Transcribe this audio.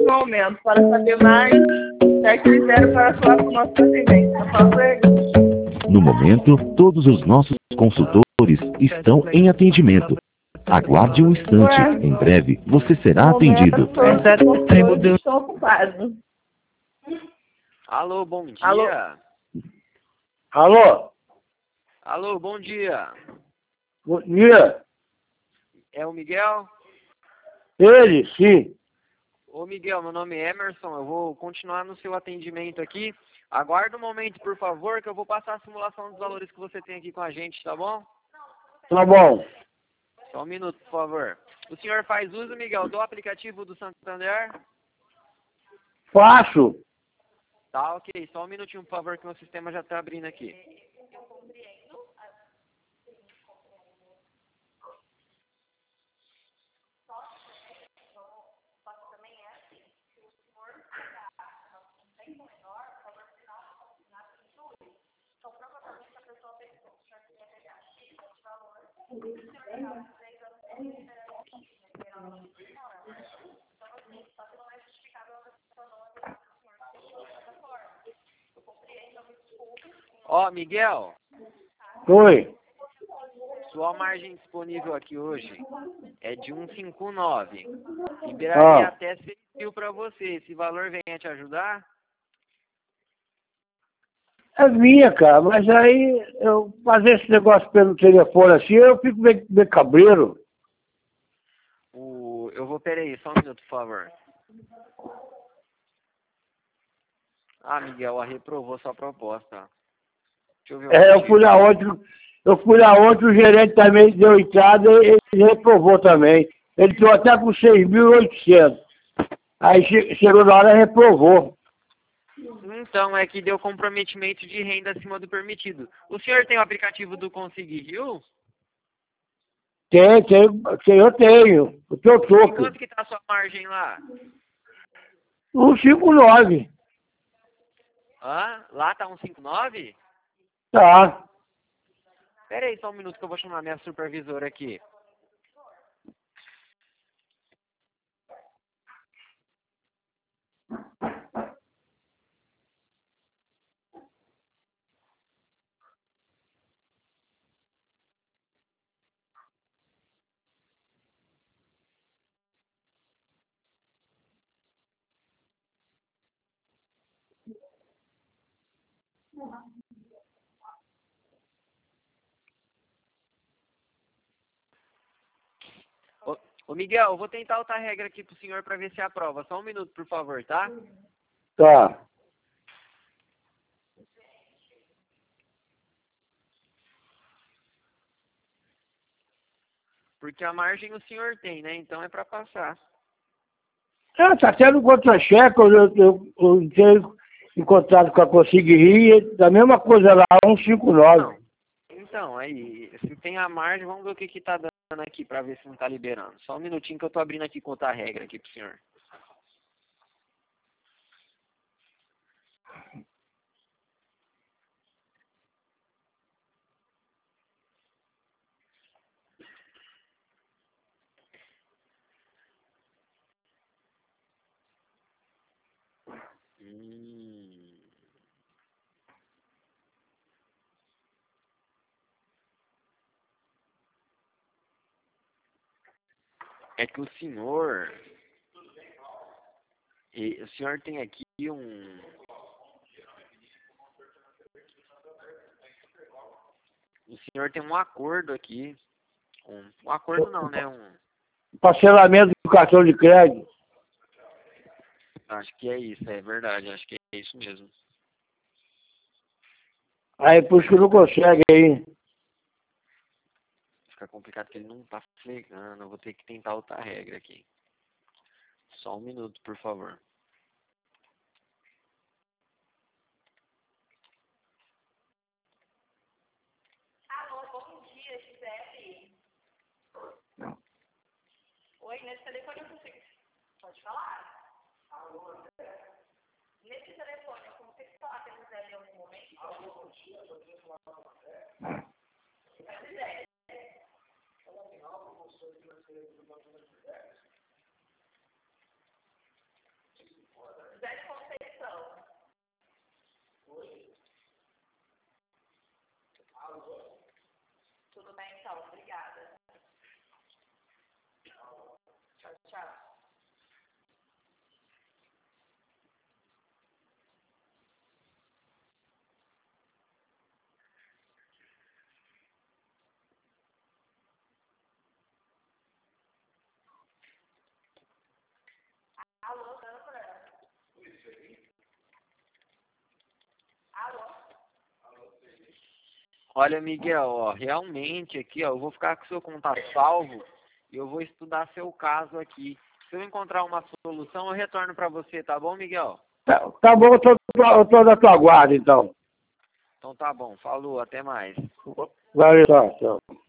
próximo aumento. Para saber mais, tecla 0 para falar com o nosso atendente. Por favor. No momento, todos os nossos consultores estão em atendimento. Aguarde um instante. Em breve, você será atendido. Todos os consultores estão ocupados. Alô, bom dia. Alô? Alô? Alô, bom dia. Bom dia. É o Miguel? Ele, sim. Ô Miguel, meu nome é Emerson, eu vou continuar no seu atendimento aqui. Aguarda um momento, por favor, que eu vou passar a simulação dos valores que você tem aqui com a gente, tá bom? Tá bom. Só um minuto, por favor. O senhor faz uso, Miguel, do aplicativo do Santander? Faço. Tá, ok. Só um minutinho, por favor, que o meu sistema já tá abrindo aqui. Ó, Miguel, Oi. sua margem disponível aqui hoje é de 159. Liberaria até 6 mil para você. Esse valor vem a te ajudar? É minha, cara, mas aí eu fazer esse negócio pelo telefone assim, eu fico meio cabreiro. Eu vou, peraí, só um minuto, por favor. Ah, Miguel, reprovou sua proposta. Deixa eu ver o Eu motivo. fui lá ontem, o gerente também deu entrada e ele reprovou também. Ele entrou até com 6.800. Aí chegou na hora e reprovou. Então, é que deu comprometimento de renda acima do permitido. O senhor tem o aplicativo do Consegui Rio? Eu tenho. O que eu E tô. quanto que tá a sua margem lá? 159. Hã? Lá tá 159? Tá. Pera aí só um minuto que eu vou chamar minha supervisora aqui. Ô Miguel, eu vou tentar outra regra aqui pro senhor para ver se aprova. Só um minuto, por favor, tá? Tá. Porque a margem o senhor tem, né? Então é para passar. Tá tendo contra-cheque, eu tenho encontrado com a Conseguiria, da mesma coisa lá, 159. Então, aí, se tem a margem, vamos ver o que tá dando aqui para ver se não tá liberando. Só um minutinho que eu tô abrindo aqui com outra regra aqui pro senhor. É que o senhor tem aqui o senhor tem um acordo aqui. Um acordo não, né? Parcelamento do cartão de crédito. Acho que é isso, é verdade. Acho que é isso mesmo. Aí por isso que não consegue aí. Fica complicado porque ele não tá flegando. Eu vou ter que tentar outra regra aqui. Só um minuto, por favor. Alô, bom dia, Gisele. Oi, nesse telefone eu consigo. Pode falar? Alô, nesse telefone eu consigo falar com a Gisele em algum momento? Alô, bom dia, eu podia falar com você? É Gisele. Tchau. Alô, dona Fran. Alô? Olha, Miguel, ó, realmente aqui, ó, eu vou ficar com o seu contato salvo e eu vou estudar seu caso aqui. Se eu encontrar uma solução, eu retorno para você, tá bom, Miguel? Tá bom, eu tô na tua guarda, então. Então tá bom, falou, até mais. Valeu, tchau.